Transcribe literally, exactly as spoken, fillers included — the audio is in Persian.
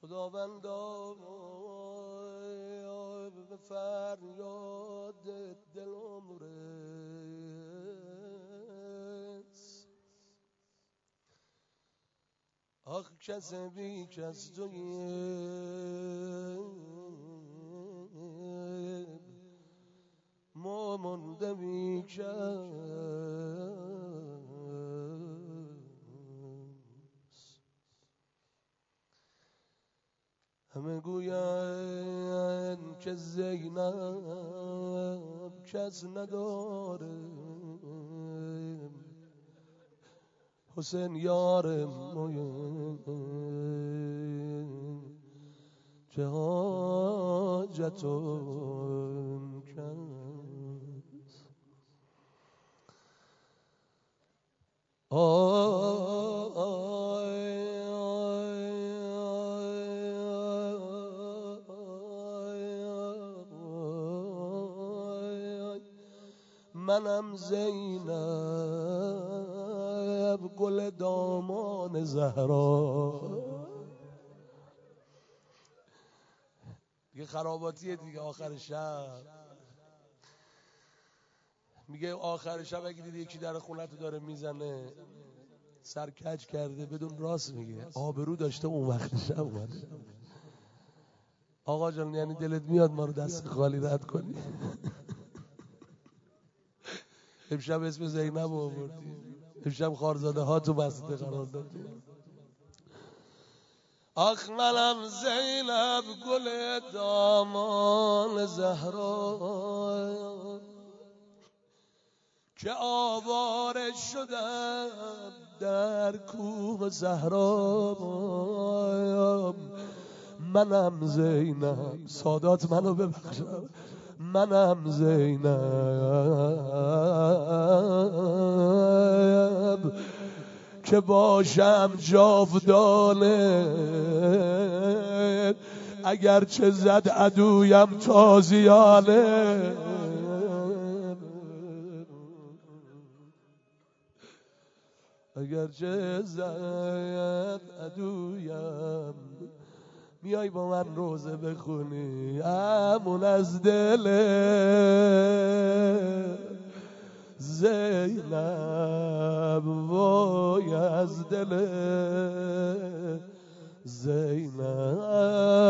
خداوندا به فریاد دلم رس، آخ کس بی کس تویی ما مانده بی کس. همه گویند که زینب کس نداره، حسین یار مایه چه حاجتون کس. آی منم زینب گل دامان زهرا. دیگه خراباتیه دیگه. آخر شب میگه آخر شب اگه دیدی یکی در خونتو داره میزنه سرکج کرده بدون راست میگه، آبرو داشته اون وقت شب اومده. آقا جان یعنی دلت میاد ما رو دست خالی رد کنی؟ امشب اسم زینب آوردی، امشب خارزاده ها تو بسته قرار دادی. آخ منم زینب گل دامان زهرا که آواره شدم در کوه زهرا. منم زینب، سادات منو ببخشم، منم زینب که باشم جاودانه اگرچه زد عدویم تازیانه. اگرچه زد عدویم میای با من روزه بخونی امون از دل زینب، وای از دل زینب.